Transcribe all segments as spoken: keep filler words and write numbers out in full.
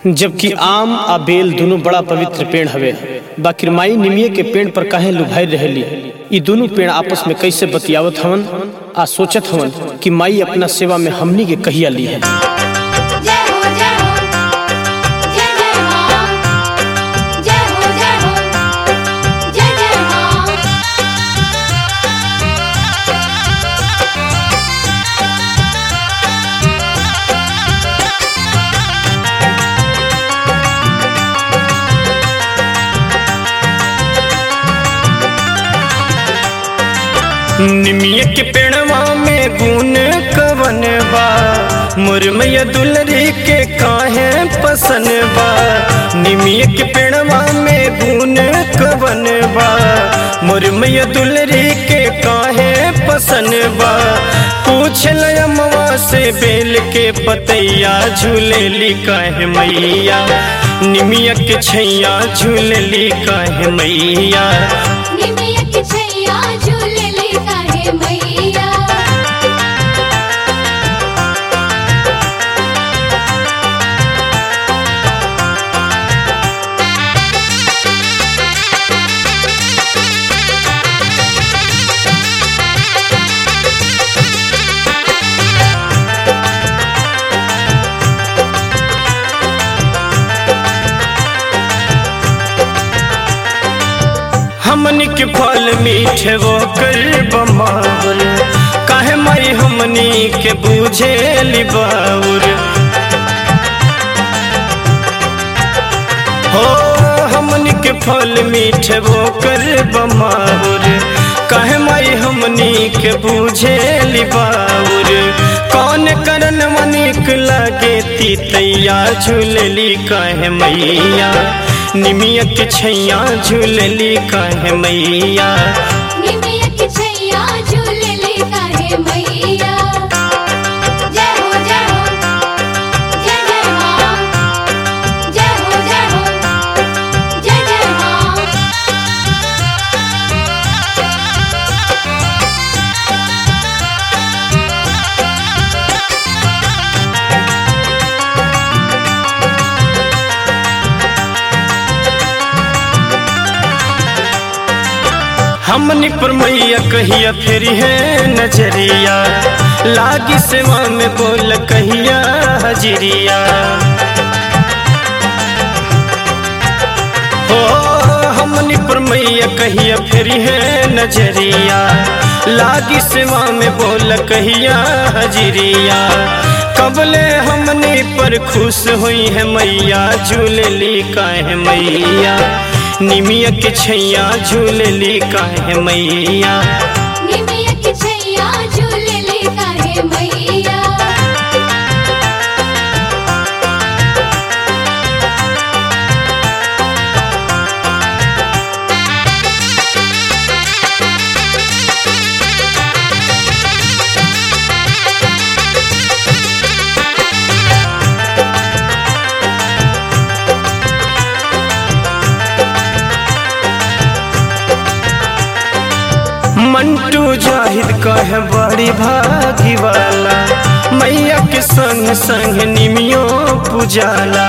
जबकि आम आ बेल दोनों बड़ा पवित्र पेड़ हवे, बाकी माई निमिये के पेड़ पर काहे लुभाई रहेली। ई दोनों पेड़ आपस में कैसे बतियावत हवन आ सोचत हवन कि माई अपना सेवा में हमनी के कहिया ली है। निमिये के पेड़वा में गुण कवन बा, मुरमैया दुलरी के काहे पसन बा। निमिये के पेड़वा में गुण कवन बा, मुरमैया दुलरी के काहे पसन बा। पूछ लयमवा से बेल के पतैया झूलेली काहे मैया, निमिया के छैया झूलेली काहे मैया। निमिया के छैया झूलेली काहे मैया। हमनी के फल मीठे वो कर बमावर, काहे माई हमनी के बूझे लिबाउर। हो हमनी के फल मीठे वो कर बमावर, काहे माई हमनी के बूझे लिबाउर। कौन करन मनिक लगे तीतैया झूलेली काहे मैया, निमिया के छैया झूलेली काहे मैया। निमिया के छैया झूलेली काहे मैया। जय हो जय हो जय जय मां, जय हो जय हो जय जय मां। हमनी पर मैया कहिया फिर है नजरिया, लागी सेवा में बोल कहिया हजरिया। हो हमनी पर मैया कहिया फिर है नजरिया, लागी सेवा में बोल कहिया हजरिया। कबले हमनी पर खुश हुई है मैया, झूलेली काहे मैया, निमिया के छैया झूलेली काहे मैया। निमिया के छैया झूलेली काहे मैया। मंटू जाहिद कहे बड़ी भागी वाला, मैया के संग संग निमियो पुजाला।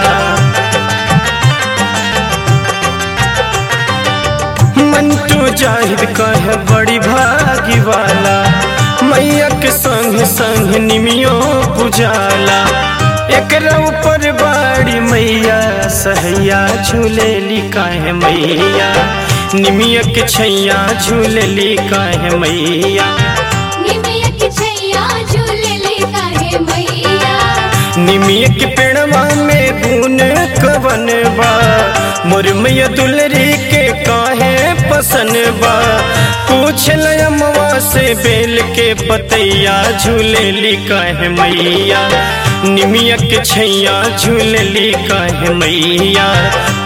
मंटू जाहिद कहे बड़ी भागी वाला, मैया के संग संग निमियो पुजाला। एकरा ऊपर बाड़ी मैया सहैया झूलेली काहे मैया, निमिया के छैया झूलेली काहे मैया। निमिया के छैया झूलेली काहे मैया। निमिया के पेड़वा में गुण कवन बा, मुरमैया दुलरी के काहे पसन बा। पूछ लयमवा से बेल के पतैया झूलेली काहे मैया, निमिया के छैया झूलेली काहे मैया।